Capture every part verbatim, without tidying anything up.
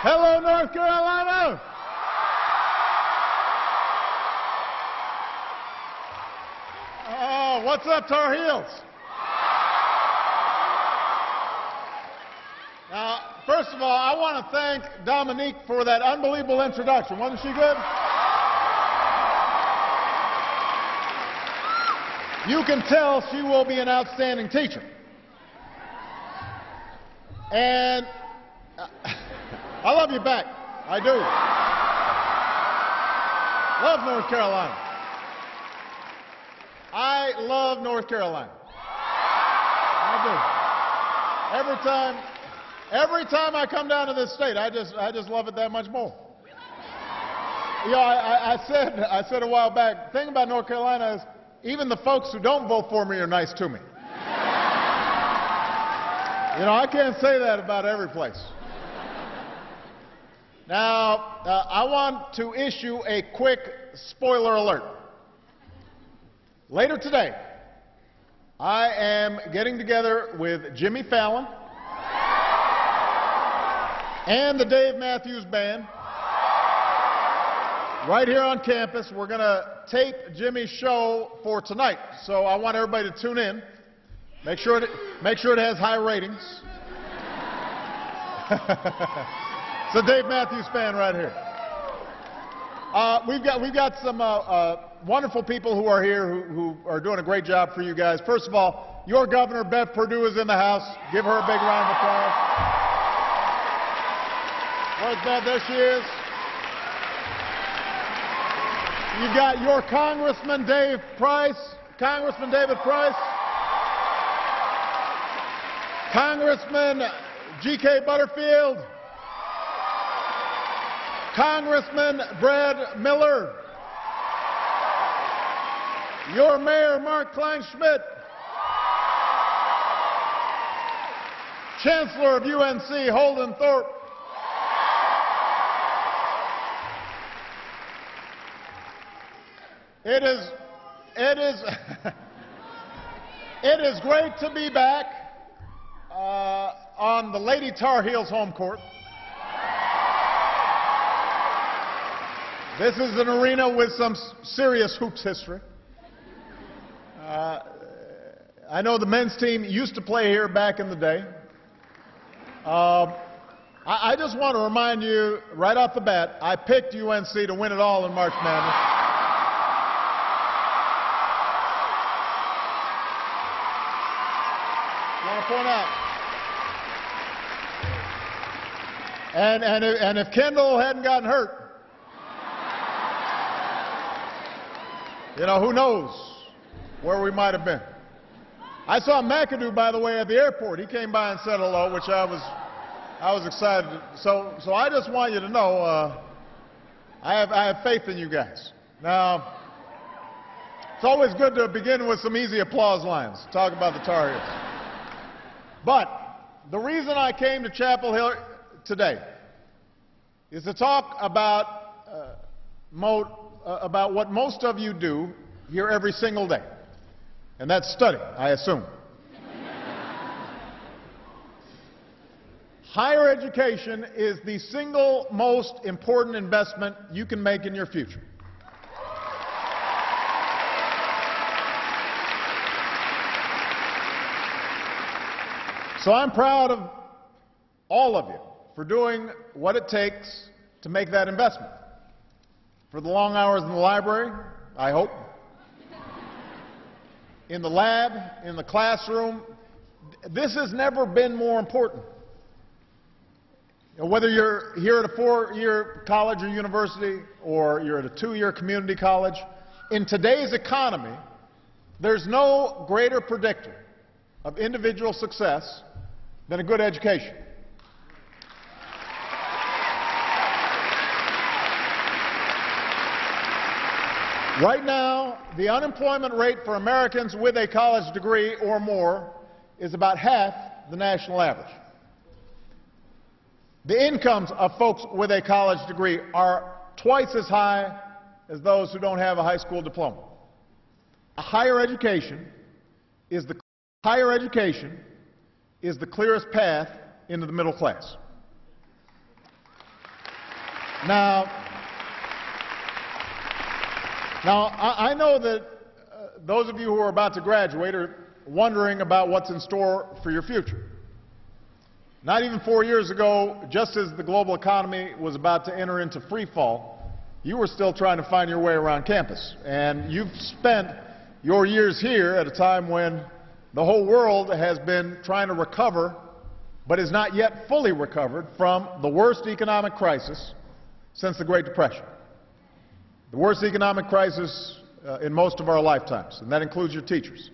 Hello, North Carolina. Oh, what's up, Tar Heels? Now, first of all, I want to thank Dominique for that unbelievable introduction. Wasn't she good? You can tell she will be an outstanding teacher. And uh, I love you back. I do. Love North Carolina. I love North Carolina. I do. Every time, every time I come down to this state, I just, I just love it that much more. You know, I, I, I said, I said a while back, the thing about North Carolina is even the folks who don't vote for me are nice to me. You know, I can't say that about every place. Now, uh, I want to issue a quick spoiler alert. Later today, I am getting together with Jimmy Fallon and the Dave Matthews Band right here on campus. We're going to tape Jimmy's show for tonight, so I want everybody to tune in. Make sure it, make sure it has high ratings. It's the Dave Matthews Band right here. Uh, we've got we've got some uh, uh, wonderful people who are here who, who are doing a great job for you guys. First of all, your governor, Bev Perdue, is in the house. Give her a big round of applause. Where's Bev? There she is. You've got your Congressman Dave Price, Congressman David Price, Congressman G K Butterfield, Congressman Brad Miller, your Mayor Mark Kleinschmidt, Chancellor of U N C Holden Thorpe, It is, it is, it is great to be back uh, on the Lady Tar Heels home court. This is an arena with some serious hoops history. Uh, I know the men's team used to play here back in the day. Uh, I, I just want to remind you right off the bat, I picked U N C to win it all in March Madness. Point out. And, and, if, and if Kendall hadn't gotten hurt, you know, who knows where we might have been. I saw McAdoo, by the way, at the airport. He came by and said hello, which I was, I was excited. So, so I just want you to know, uh, I have, I have faith in you guys. Now, it's always good to begin with some easy applause lines. Talk about the Tar Heels. But the reason I came to Chapel Hill today is to talk about, uh, mo uh, about what most of you do here every single day, and that's study, I assume. Higher education is the single most important investment you can make in your future. So I'm proud of all of you for doing what it takes to make that investment. For the long hours in the library, I hope. In the lab, in the classroom. This has never been more important. You know, whether you're here at a four-year college or university or you're at a two-year community college, in today's economy, there's no greater predictor of individual success than a good education. Right now, the unemployment rate for Americans with a college degree or more is about half the national average. The incomes of folks with a college degree are twice as high as those who don't have a high school diploma. A higher education is the higher education is the clearest path into the middle class. Now, now I, I know that uh, those of you who are about to graduate are wondering about what's in store for your future. Not even four years ago, just as the global economy was about to enter into free fall, you were still trying to find your way around campus. And you've spent your years here at a time when the whole world has been trying to recover, but is not yet fully recovered from the worst economic crisis since the Great Depression. The worst economic crisis uh, in most of our lifetimes, and that includes your teachers.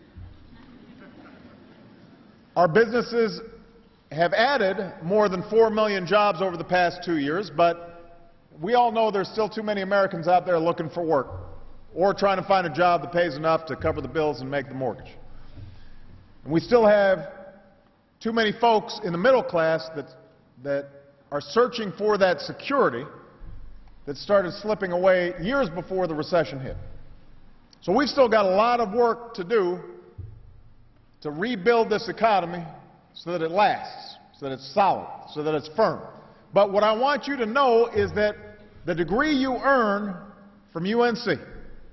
Our businesses have added more than four million jobs over the past two years, but we all know there's still too many Americans out there looking for work or trying to find a job that pays enough to cover the bills and make the mortgage. And we still have too many folks in the middle class that, that are searching for that security that started slipping away years before the recession hit. So we've still got a lot of work to do to rebuild this economy so that it lasts, so that it's solid, so that it's firm. But what I want you to know is that the degree you earn from U N C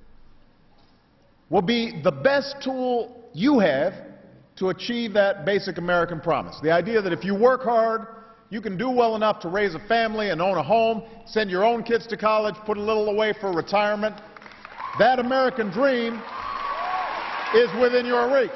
will be the best tool you have to achieve that basic American promise. The idea that if you work hard, you can do well enough to raise a family and own a home, send your own kids to college, put a little away for retirement. That American dream is within your reach.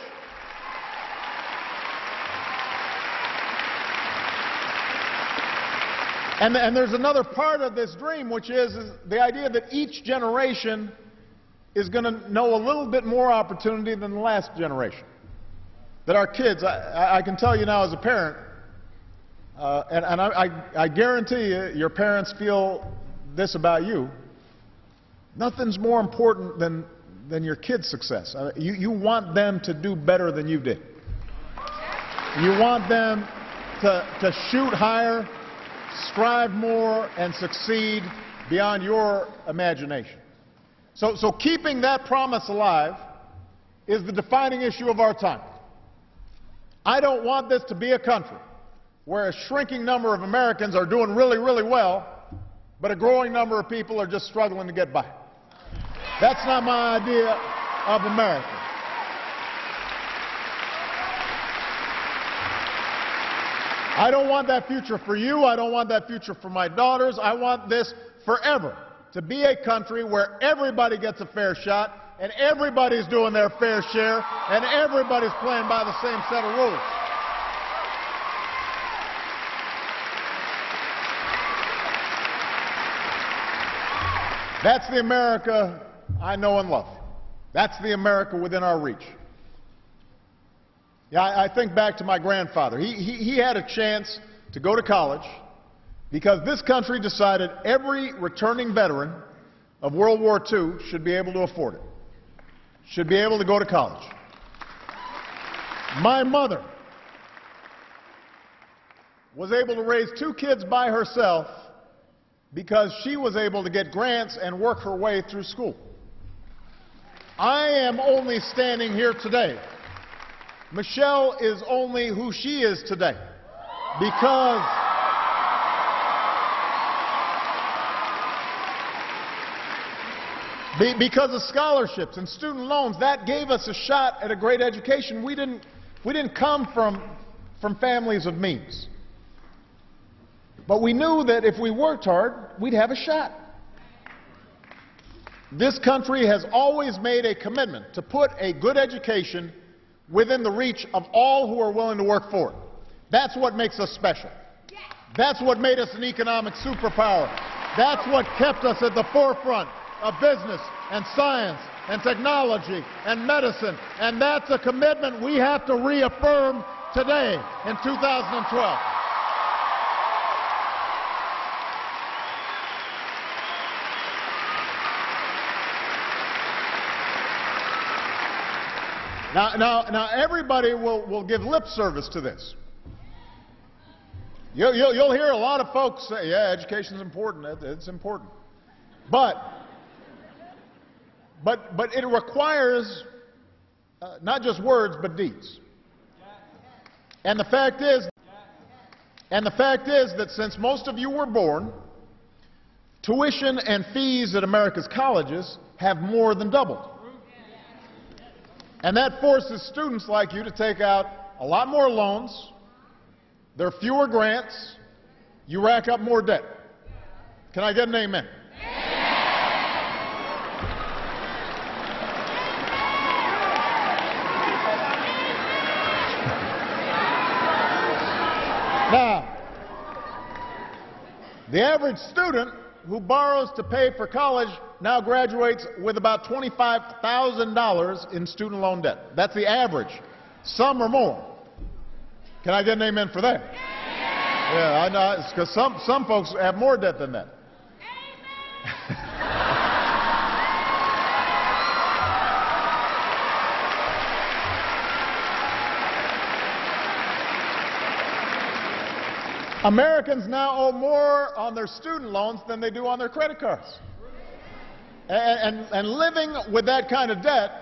And, and there's another part of this dream, which is, is the idea that each generation is going to know a little bit more opportunity than the last generation. That our kids, I, I can tell you now as a parent, uh, and, and I, I, I guarantee you, your parents feel this about you, nothing's more important than, than your kids' success. Uh, you, you want them to do better than you did. You want them to, to shoot higher, strive more, and succeed beyond your imagination. So, so keeping that promise alive is the defining issue of our time. I don't want this to be a country where a shrinking number of Americans are doing really, really well, but a growing number of people are just struggling to get by. That's not my idea of America. I don't want that future for you. I don't want that future for my daughters. I want this forever to be a country where everybody gets a fair shot and everybody's doing their fair share and everybody's playing by the same set of rules. That's the America I know and love. That's the America within our reach. Yeah, I, I think back to my grandfather. He, he, he had a chance to go to college because this country decided every returning veteran of World War Two should be able to afford it, should be able to go to college. My mother was able to raise two kids by herself because she was able to get grants and work her way through school. I am only standing here today. Michelle is only who she is today because be, because of scholarships and student loans. That gave us a shot at a great education. We didn't, we didn't come from, from families of means. But we knew that if we worked hard, we'd have a shot. This country has always made a commitment to put a good education within the reach of all who are willing to work for it. That's what makes us special. That's what made us an economic superpower. That's what kept us at the forefront of business and science and technology and medicine. And that's a commitment we have to reaffirm today in two thousand twelve. Now, now, now everybody will, will give lip service to this. You'll, you'll, you'll hear a lot of folks say, yeah, education's important, it's important. But, but, but it requires uh, not just words, but deeds. And the fact is, and the fact is that since most of you were born, tuition and fees at America's colleges have more than doubled. And that forces students like you to take out a lot more loans. There are fewer grants. You rack up more debt. Can I get an amen? Now, the average student who borrows to pay for college now graduates with about twenty-five thousand dollars in student loan debt. That's the average. Some are more. Can I get an amen for that? Yeah, I know, because some, some folks have more debt than that. Americans now owe more on their student loans than they do on their credit cards. And, and, and living with that kind of debt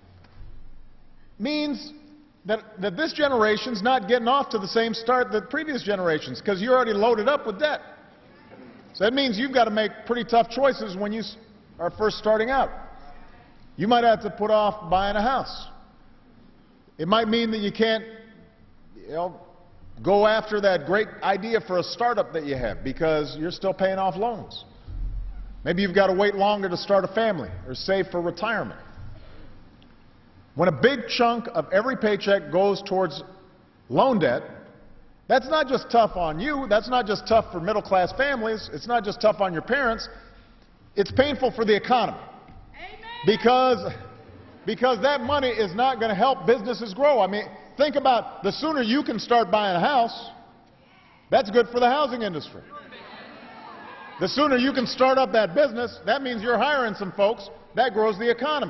means that, that this generation's not getting off to the same start that previous generations, because you're already loaded up with debt. So that means you've got to make pretty tough choices when you are first starting out. You might have to put off buying a house. It might mean that you can't, you know, go after that great idea for a startup that you have because you're still paying off loans. Maybe you've got to wait longer to start a family or save for retirement. When a big chunk of every paycheck goes towards loan debt, that's not just tough on you, that's not just tough for middle-class families, it's not just tough on your parents, it's painful for the economy. Amen. Because, because that money is not going to help businesses grow. I mean, think about the sooner you can start buying a house, that's good for the housing industry. The sooner you can start up that business, that means you're hiring some folks, that grows the economy.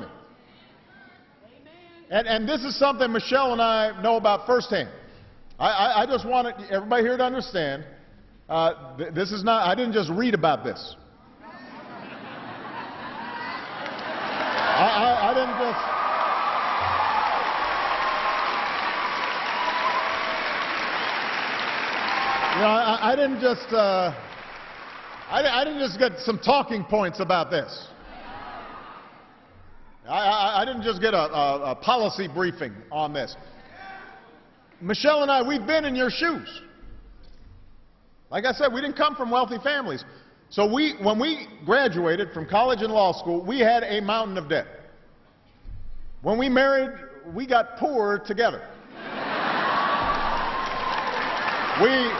And, and this is something Michelle and I know about firsthand. I, I, I just want everybody here to understand, uh, th this is not, I didn't just read about this. I, I, I didn't just... You know, I, I didn't just, uh, I, I didn't just get some talking points about this. I, I, I didn't just get a, a, a policy briefing on this. Michelle and I, we've been in your shoes. Like I said, we didn't come from wealthy families. So we, when we graduated from college and law school, we had a mountain of debt. When we married, we got poor together. We...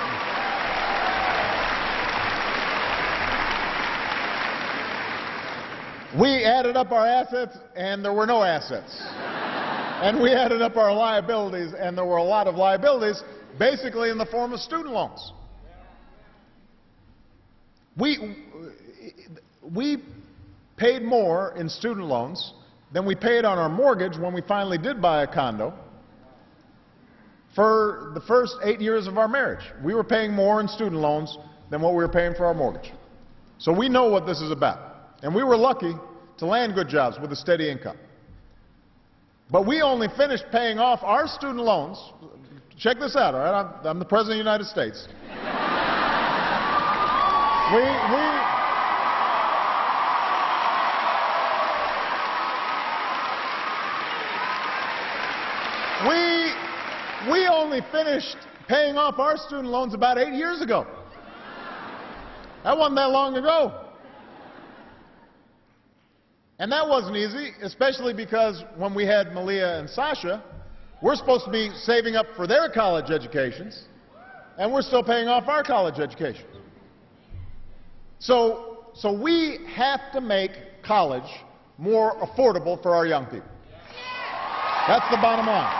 We added up our assets, and there were no assets. And we added up our liabilities, and there were a lot of liabilities, basically in the form of student loans. We, we paid more in student loans than we paid on our mortgage when we finally did buy a condo. For the first eight years of our marriage, we were paying more in student loans than what we were paying for our mortgage. So we know what this is about. And we were lucky to land good jobs with a steady income. But we only finished paying off our student loans. Check this out, all right? I'm, I'm the President of the United States. we, we, we, we only finished paying off our student loans about eight years ago. That wasn't that long ago. And that wasn't easy, especially because when we had Malia and Sasha, we're supposed to be saving up for their college educations, and we're still paying off our college education. So, so we have to make college more affordable for our young people. That's the bottom line.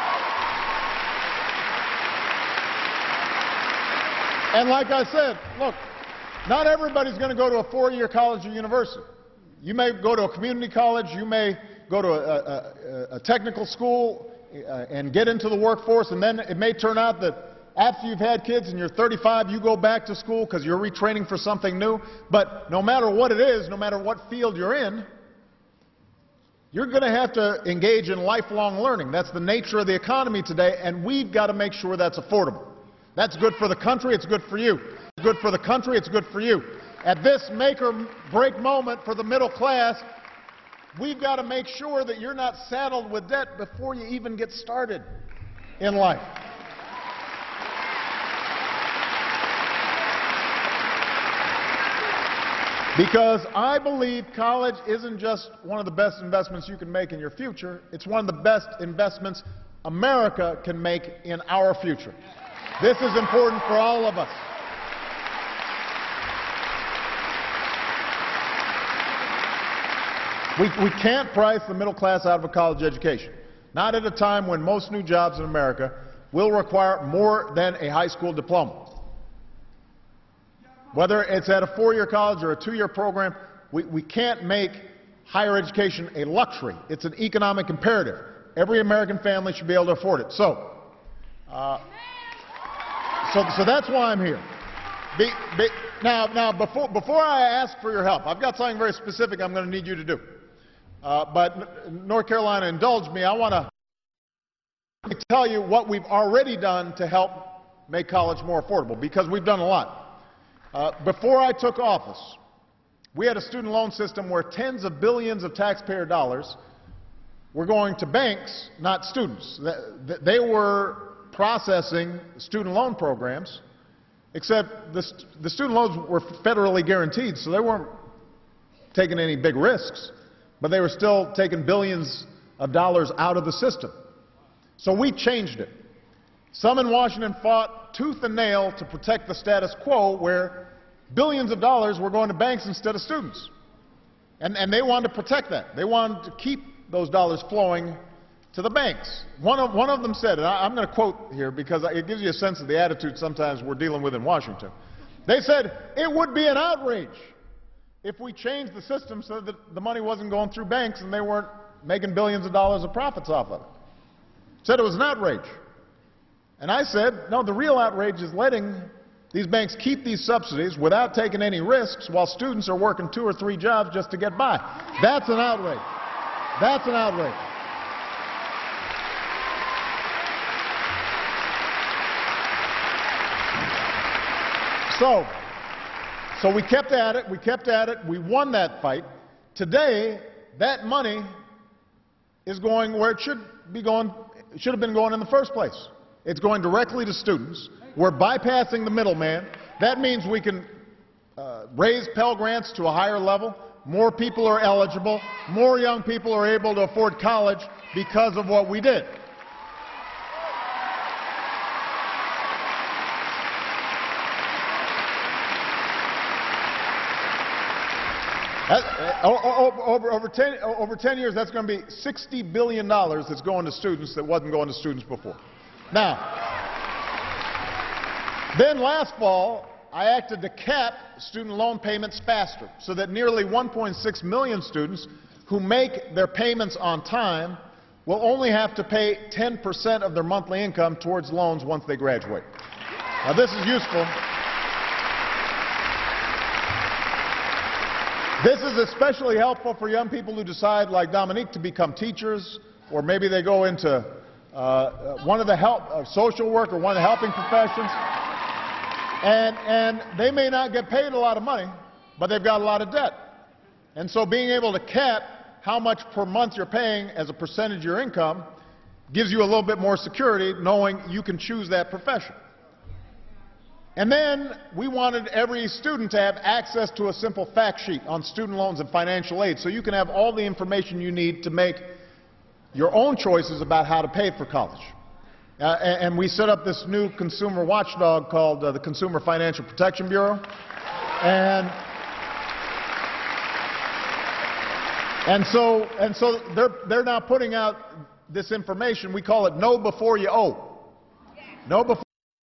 And like I said, look, not everybody's going to go to a four-year college or university. You may go to a community college, you may go to a, a, a technical school uh, and get into the workforce, and then it may turn out that after you've had kids and you're thirty-five, you go back to school because you're retraining for something new. But no matter what it is, no matter what field you're in, you're going to have to engage in lifelong learning. That's the nature of the economy today, and we've got to make sure that's affordable. That's good for the country, it's good for you. It's good for the country, it's good for you. at this make or break moment for the middle class, we've got to make sure that you're not saddled with debt before you even get started in life. Because I believe college isn't just one of the best investments you can make in your future, it's one of the best investments America can make in our future. This is important for all of us. We, we can't price the middle class out of a college education, not at a time when most new jobs in America will require more than a high school diploma. Whether it's at a four-year college or a two-year program, we, we can't make higher education a luxury. It's an economic imperative. Every American family should be able to afford it. So, uh, so, so that's why I'm here. Be, be, now, now before, before I ask for your help, I've got something very specific I'm going to need you to do. Uh, but North Carolina, indulge me. I want to tell you what we've already done to help make college more affordable, because we've done a lot. Uh, before I took office, we had a student loan system where tens of billions of taxpayer dollars were going to banks, not students. They were processing student loan programs, except the, st the student loans were federally guaranteed, so they weren't taking any big risks, but they were still taking billions of dollars out of the system. So we changed it. Some in Washington fought tooth and nail to protect the status quo where billions of dollars were going to banks instead of students. And, and they wanted to protect that. They wanted to keep those dollars flowing to the banks. One of, one of them said, and I, I'm going to quote here because it gives you a sense of the attitude sometimes we're dealing with in Washington. They said, it would be an outrage if we changed the system so that the money wasn't going through banks and they weren't making billions of dollars of profits off of it. Said it was an outrage. And I said, no, the real outrage is letting these banks keep these subsidies without taking any risks while students are working two or three jobs just to get by. That's an outrage. That's an outrage. So, so we kept at it, we kept at it, we won that fight. Today, that money is going where it should be going, it should have been going in the first place. It's going directly to students. We're bypassing the middleman. That means we can uh, raise Pell Grants to a higher level. More people are eligible. More young people are able to afford college because of what we did. That, uh, over, over, ten, over ten years, that's going to be sixty billion dollars that's going to students that wasn't going to students before. Now, then last fall, I acted to cap student loan payments faster so that nearly one point six million students who make their payments on time will only have to pay ten percent of their monthly income towards loans once they graduate. Now, this is useful. This is especially helpful for young people who decide, like Dominique, to become teachers, or maybe they go into uh, one of the help, uh, social work or one of the helping professions, and, and they may not get paid a lot of money, but they've got a lot of debt. And so being able to cap how much per month you're paying as a percentage of your income gives you a little bit more security, knowing you can choose that profession. And then we wanted every student to have access to a simple fact sheet on student loans and financial aid, so you can have all the information you need to make your own choices about how to pay for college. Uh, and, and we set up this new consumer watchdog called uh, the Consumer Financial Protection Bureau. And, and so, and so they're, they're now putting out this information. We call it Know Before You Owe. Know Before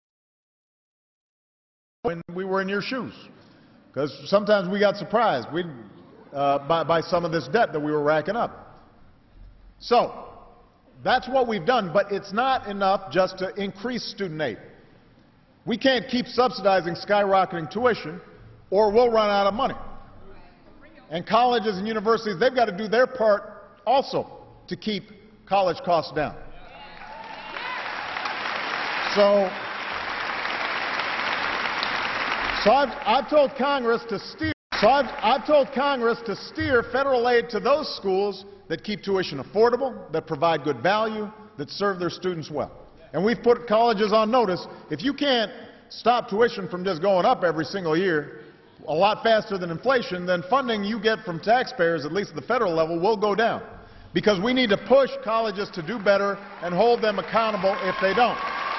when we were in your shoes, because sometimes we got surprised we, uh, by, by some of this debt that we were racking up. So that's what we've done, but it's not enough just to increase student aid. We can't keep subsidizing skyrocketing tuition or we'll run out of money. And colleges and universities, they've got to do their part also to keep college costs down. So So I've, I've told Congress to steer. So I've, I've told Congress to steer federal aid to those schools that keep tuition affordable, that provide good value, that serve their students well. And we've put colleges on notice. If you can't stop tuition from just going up every single year a lot faster than inflation, then funding you get from taxpayers, at least at the federal level, will go down. Because we need to push colleges to do better and hold them accountable if they don't.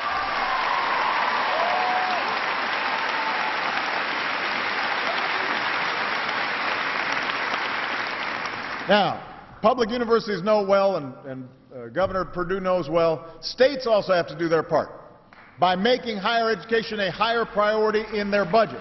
Now, public universities know well, and, and uh, Governor Perdue knows well, states also have to do their part by making higher education a higher priority in their budgets.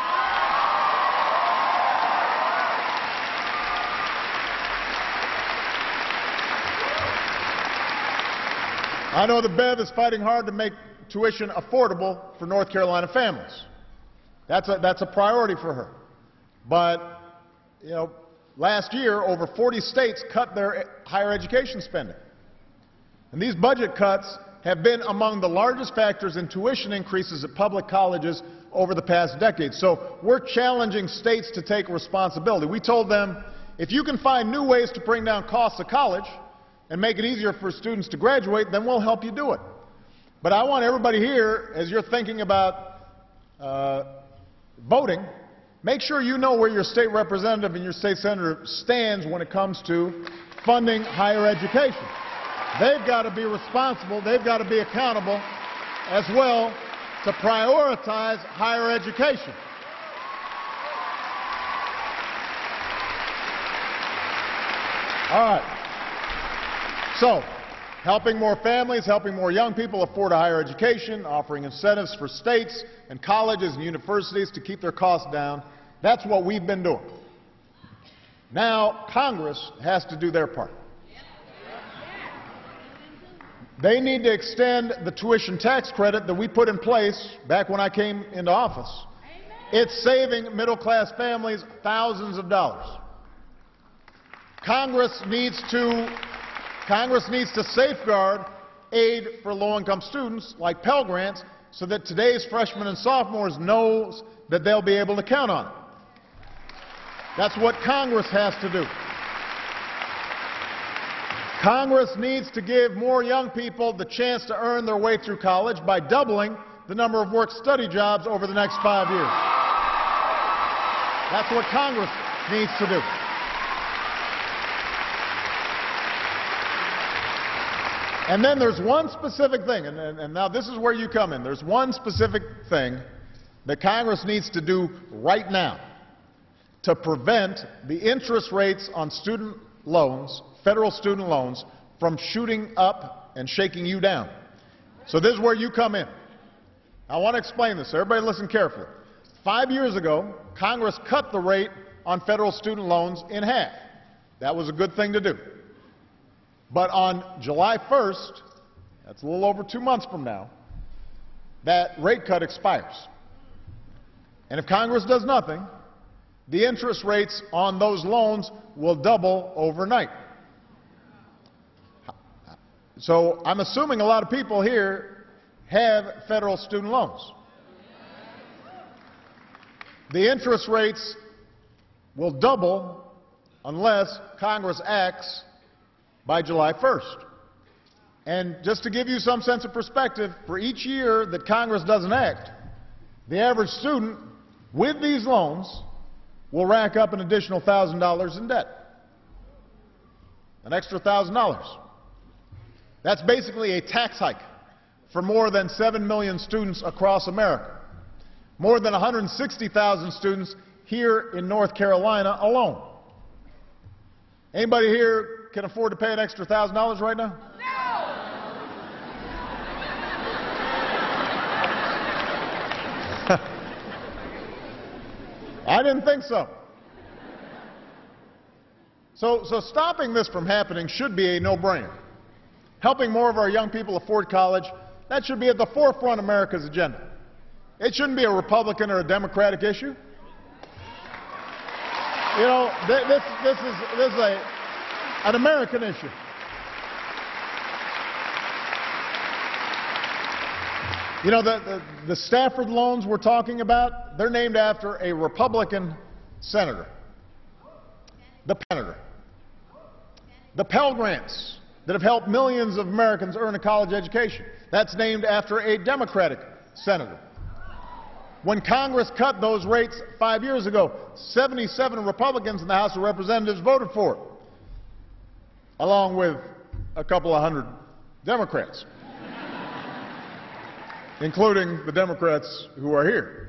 I know that Bev is fighting hard to make tuition affordable for North Carolina families. That's a, that's a priority for her. But, you know, last year, over forty states cut their higher education spending. And these budget cuts have been among the largest factors in tuition increases at public colleges over the past decade. So we're challenging states to take responsibility. We told them, if you can find new ways to bring down costs of college and make it easier for students to graduate, then we'll help you do it. But I want everybody here, as you're thinking about uh, voting, make sure you know where your state representative and your state senator stands when it comes to funding higher education. They've got to be responsible, they've got to be accountable as well to prioritize higher education. All right. So, helping more families, helping more young people afford a higher education, offering incentives for states and colleges and universities to keep their costs down. That's what we've been doing. Now, Congress has to do their part. They need to extend the tuition tax credit that we put in place back when I came into office. It's saving middle-class families thousands of dollars. Congress needs to, Congress needs to safeguard aid for low-income students like Pell Grants so that today's freshmen and sophomores knows that they'll be able to count on it. That's what Congress has to do. Congress needs to give more young people the chance to earn their way through college by doubling the number of work-study jobs over the next five years. That's what Congress needs to do. And then there's one specific thing, and, and, and now this is where you come in. There's one specific thing that Congress needs to do right now to prevent the interest rates on student loans, federal student loans, from shooting up and shaking you down. So this is where you come in. I want to explain this. Everybody listen carefully. Five years ago, Congress cut the rate on federal student loans in half. That was a good thing to do. But on July first, that's a little over two months from now, that rate cut expires. And if Congress does nothing, the interest rates on those loans will double overnight. So I'm assuming a lot of people here have federal student loans. The interest rates will double unless Congress acts by July first. And just to give you some sense of perspective, for each year that Congress doesn't act, the average student with these loans will rack up an additional one thousand dollars in debt. An extra one thousand dollars. That's basically a tax hike for more than seven million students across America. More than one hundred sixty thousand students here in North Carolina alone. Anybody here can afford to pay an extra one thousand dollars right now? I didn't think so. So, so stopping this from happening should be a no-brainer. Helping more of our young people afford college, that should be at the forefront of America's agenda. It shouldn't be a Republican or a Democratic issue. You know, th this, this is, this is a, an American issue. You know, the, the, the Stafford loans we're talking about, they're named after a Republican senator. The senator. The Pell Grants that have helped millions of Americans earn a college education, that's named after a Democratic senator. When Congress cut those rates five years ago, seventy-seven Republicans in the House of Representatives voted for it, along with a couple of hundred Democrats, including the Democrats who are here.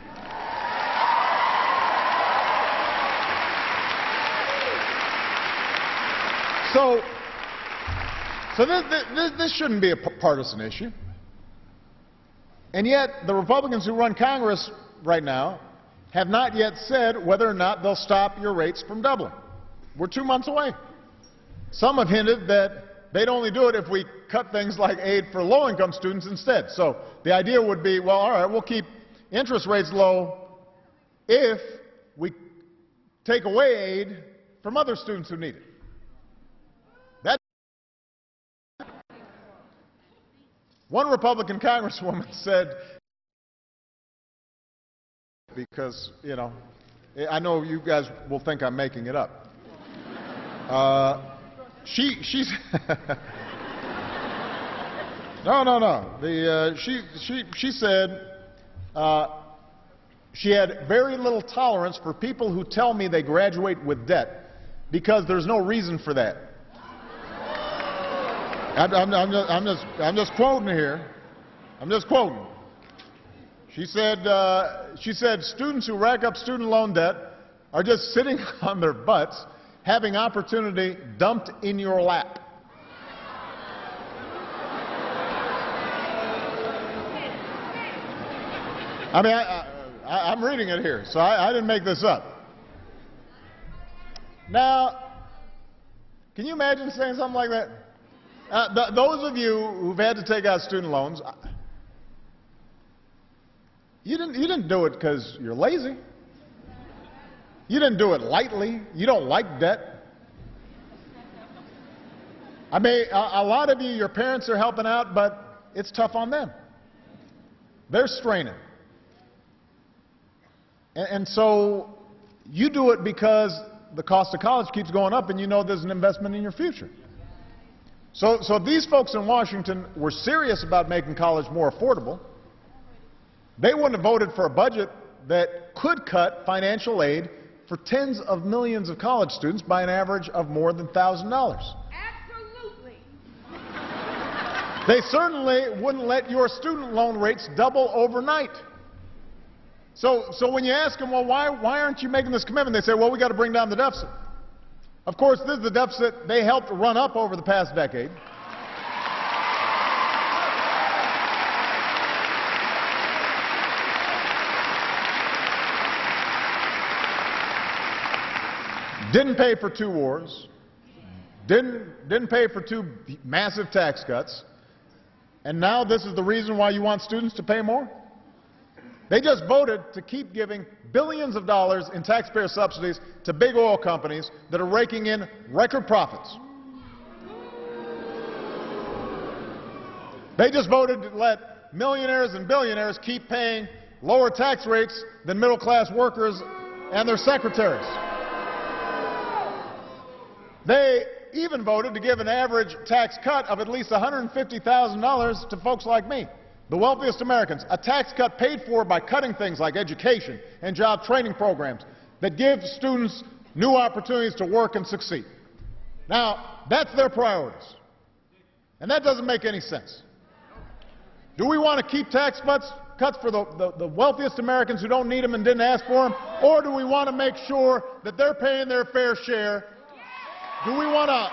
So, so this, this, this shouldn't be a partisan issue. And yet, the Republicans who run Congress right now have not yet said whether or not they'll stop your rates from doubling. We're two months away. Some have hinted that they'd only do it if we cut things like aid for low-income students instead. So the idea would be, well, all right, we'll keep interest rates low if we take away aid from other students who need it. That One Republican congresswoman said, because, you know, I know you guys will think I'm making it up. Uh, she, she's, no, no, no. The, uh, she, she, she said uh, she had very little tolerance for people who tell me they graduate with debt because there's no reason for that. I'm, I'm, I'm, just, I'm, just, I'm just quoting here. I'm just quoting. She said, uh, she said students who rack up student loan debt are just sitting on their butts having opportunity dumped in your lap. I mean, I, I, I'm reading it here, so I, I didn't make this up. Now, can you imagine saying something like that? Uh, th those of you who've had to take out student loans, you didn't, you didn't do it because you're lazy. You didn't do it lightly. You don't like debt. I mean, a, a lot of you, your parents are helping out, but it's tough on them. They're straining. And, and so you do it because the cost of college keeps going up and you know there's an investment in your future. So, so if these folks in Washington were serious about making college more affordable, they wouldn't have voted for a budget that could cut financial aid for tens of millions of college students by an average of more than one thousand dollars. Absolutely. They certainly wouldn't let your student loan rates double overnight. So, so when you ask them, well, why, why aren't you making this commitment? They say, well, we got to bring down the deficit. Of course, this is the deficit they helped run up over the past decade. Didn't pay for two wars, didn't, didn't pay for two massive tax cuts, and now this is the reason why you want students to pay more? They just voted to keep giving billions of dollars in taxpayer subsidies to big oil companies that are raking in record profits. They just voted to let millionaires and billionaires keep paying lower tax rates than middle-class workers and their secretaries. They even voted to give an average tax cut of at least one hundred fifty thousand dollars to folks like me, the wealthiest Americans, a tax cut paid for by cutting things like education and job training programs that give students new opportunities to work and succeed. Now, that's their priorities, and that doesn't make any sense. Do we want to keep tax cuts, cuts for the, the, the wealthiest Americans who don't need them and didn't ask for them, or do we want to make sure that they're paying their fair share? Do we want to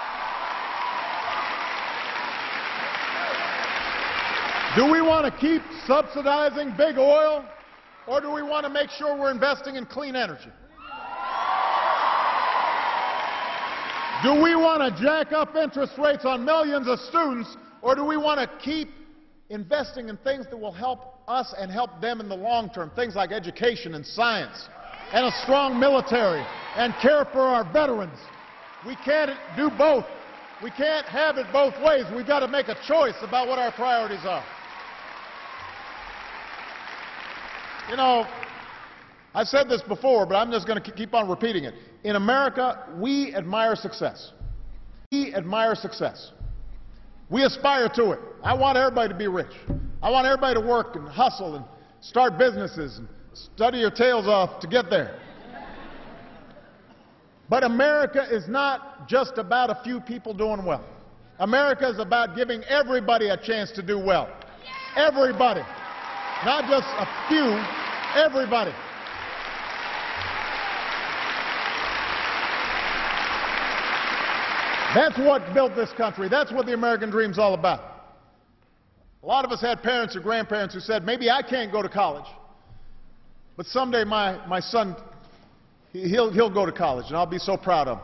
Do we want to keep subsidizing big oil, or do we want to make sure we're investing in clean energy? Do we want to jack up interest rates on millions of students, or do we want to keep investing in things that will help us and help them in the long term, things like education and science and a strong military and care for our veterans? We can't do both. We can't have it both ways. We've got to make a choice about what our priorities are. You know, I've said this before, but I'm just going to keep on repeating it. In America, we admire success. We admire success. We aspire to it. I want everybody to be rich. I want everybody to work and hustle and start businesses and study your tails off to get there. But America is not just about a few people doing well. America is about giving everybody a chance to do well. Everybody. Not just a few, everybody. That's what built this country. That's what the American dream's all about. A lot of us had parents or grandparents who said, maybe I can't go to college, but someday my, my son, he'll, he'll go to college, and I'll be so proud of him.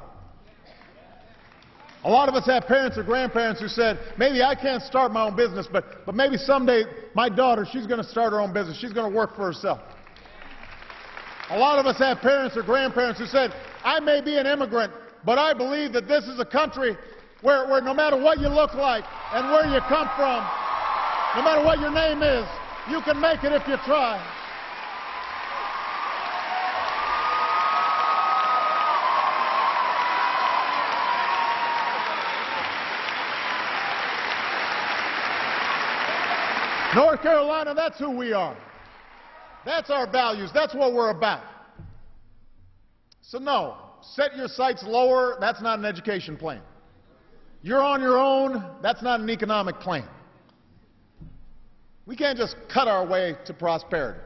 A lot of us have parents or grandparents who said, maybe I can't start my own business, but, but maybe someday my daughter, she's going to start her own business. She's going to work for herself. A lot of us have parents or grandparents who said, I may be an immigrant, but I believe that this is a country where, where no matter what you look like and where you come from, no matter what your name is, you can make it if you try. North Carolina, that's who we are. That's our values. That's what we're about. So no, set your sights lower. That's not an education plan. You're on your own. That's not an economic plan. We can't just cut our way to prosperity.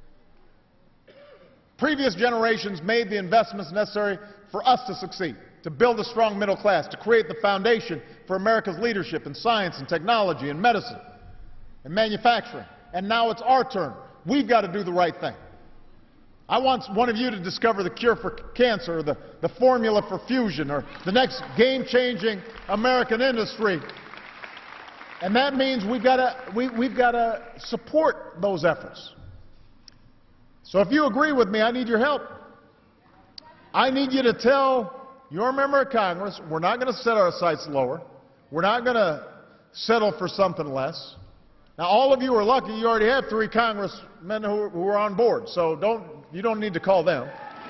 Previous generations made the investments necessary for us to succeed, to build a strong middle class, to create the foundation for America's leadership in science and technology and medicine and manufacturing. And now it's our turn. We've got to do the right thing. I want one of you to discover the cure for cancer, or the, the formula for fusion, or the next game-changing American industry. And that means we've got to, we, we've got to support those efforts. So if you agree with me, I need your help. I need you to tell your member of Congress, we're not going to set our sights lower. We're not going to settle for something less. Now, all of you are lucky. You already have three congressmen who, who are on board, so don't, you don't need to call them.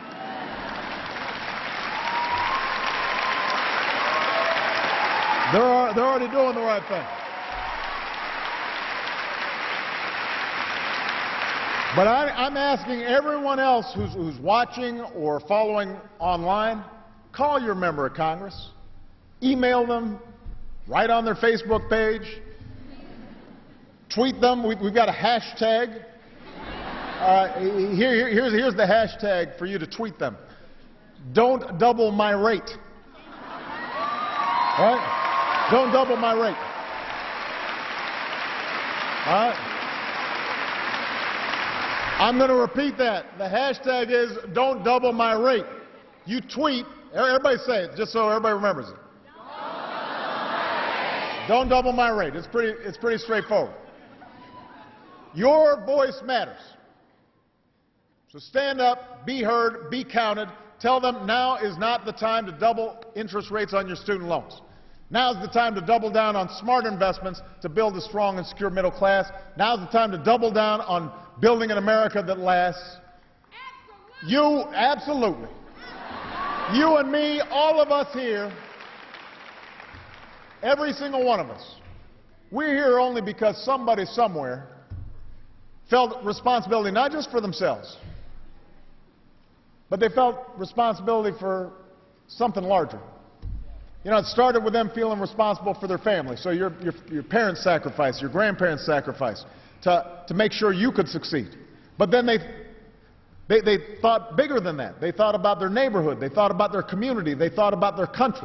They're, they're already doing the right thing. But I, I'm asking everyone else who's, who's watching or following online, call your member of Congress, email them, write on their Facebook page, tweet them. We, we've got a hashtag. Uh, here, here, here's, here's the hashtag for you to tweet them. Don't double my rate. All right? Don't double my rate. All right? I'm going to repeat that. The hashtag is don't double my rate. You tweet. Everybody say it, just so everybody remembers it. Don't double my rate. It's pretty, it's pretty straightforward. Your voice matters. So stand up, be heard, be counted. Tell them now is not the time to double interest rates on your student loans. Now's the time to double down on smart investments to build a strong and secure middle class. Now's the time to double down on building an America that lasts. Absolutely. You, absolutely. You and me, all of us here, every single one of us, we're here only because somebody somewhere felt responsibility not just for themselves, but they felt responsibility for something larger. You know, it started with them feeling responsible for their family. So your, your, your parents sacrificed, your grandparents sacrificed to, to make sure you could succeed. But then they, they, they thought bigger than that. They thought about their neighborhood. They thought about their community. They thought about their country.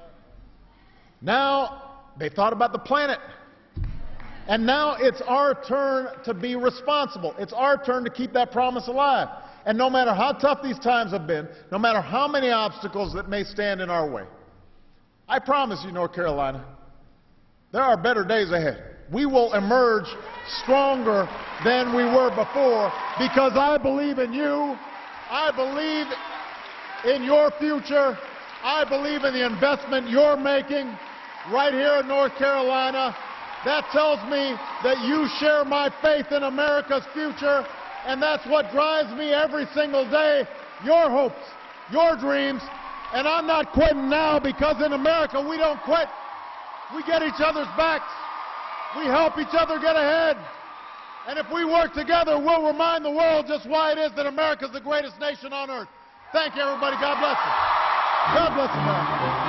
Now they thought about the planet. And now it's our turn to be responsible. It's our turn to keep that promise alive. And no matter how tough these times have been, no matter how many obstacles that may stand in our way, I promise you, North Carolina, there are better days ahead. We will emerge stronger than we were before because I believe in you. I believe in your future. I believe in the investment you're making right here in North Carolina. That tells me that you share my faith in America's future, And that's what drives me every single day. Your hopes, your dreams. And I'm not quitting now, because in America we don't quit. We get each other's backs. We help each other get ahead. And if we work together, we'll remind the world just why it is that America's the greatest nation on earth. Thank you, everybody. God bless you. God bless America.